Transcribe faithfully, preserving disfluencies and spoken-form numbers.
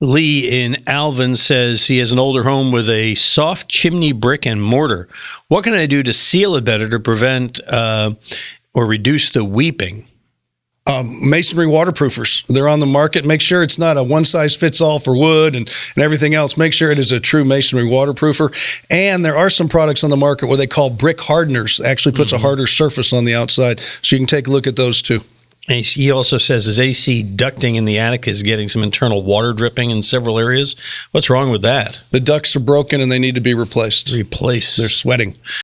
Lee in Alvin says he has an older home with a soft chimney brick and mortar. What can I do to seal it better to prevent uh, or reduce the weeping? Um, masonry waterproofers. They're on the market. Make sure it's not a one-size-fits-all for wood and, and everything else. Make sure it is a true masonry waterproofer. And there are some products on the market where they call brick hardeners. Actually puts mm-hmm. a harder surface on the outside. So you can take a look at those too. And he also says his A C ducting in the attic is getting some internal water dripping in several areas. What's wrong with that? The ducts are broken and they need to be replaced. Replaced. They're sweating.